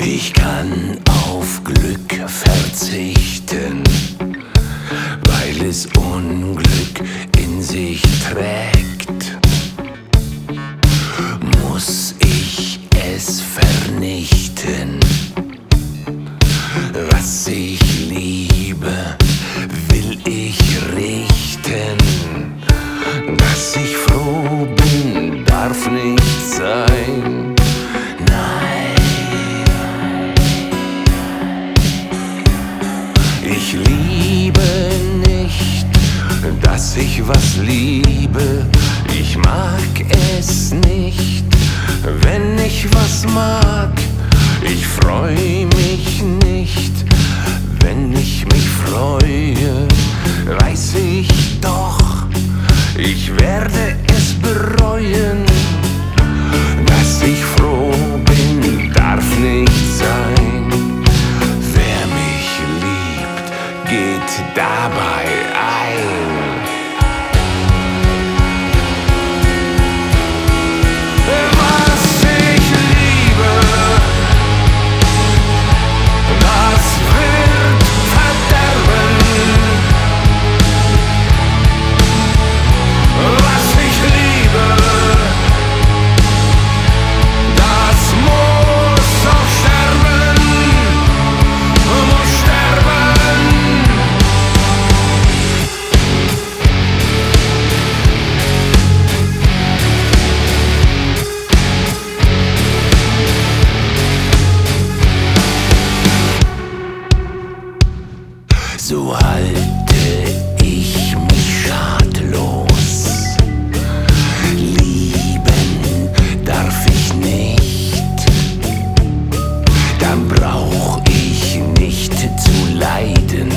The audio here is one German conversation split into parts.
Ich kann auf Glück verzichten, weil es Unglück in sich trägt. Muss ich es vernichten, was ich liebe, will ich richten. Dass ich froh bin, darf nicht sein. Ich liebe nicht, dass ich was liebe. Ich mag es nicht, wenn ich was mag. Ich freu mich nicht, wenn ich mich freue. Weiß ich doch, ich werde es bereuen. Dass ich froh bin, darf nicht sein. Geht dabei ein. Was ich liebe, das wird verderben. Was ich liebe, das muss auch sterben, muss sterben. So halte ich mich schadlos. Lieben darf ich nicht. Dann brauch ich nicht zu leiden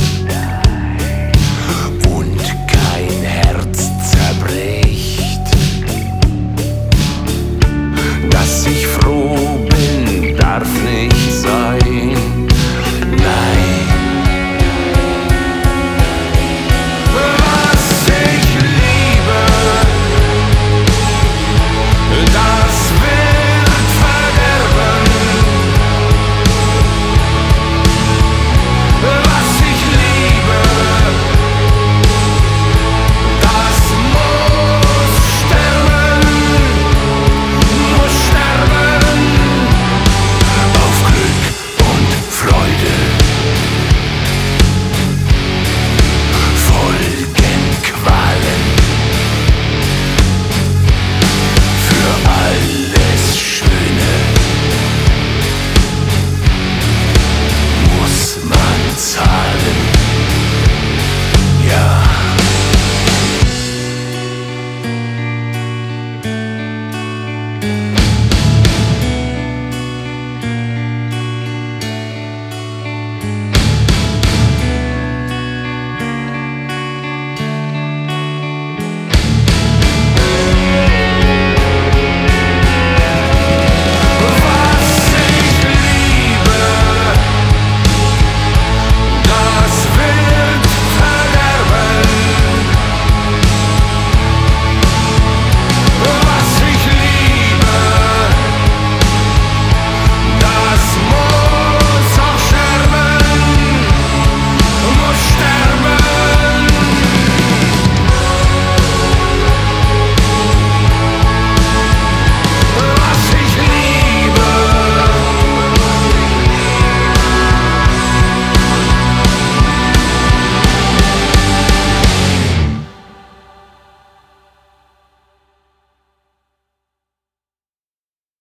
und kein Herz zerbricht. Dass ich froh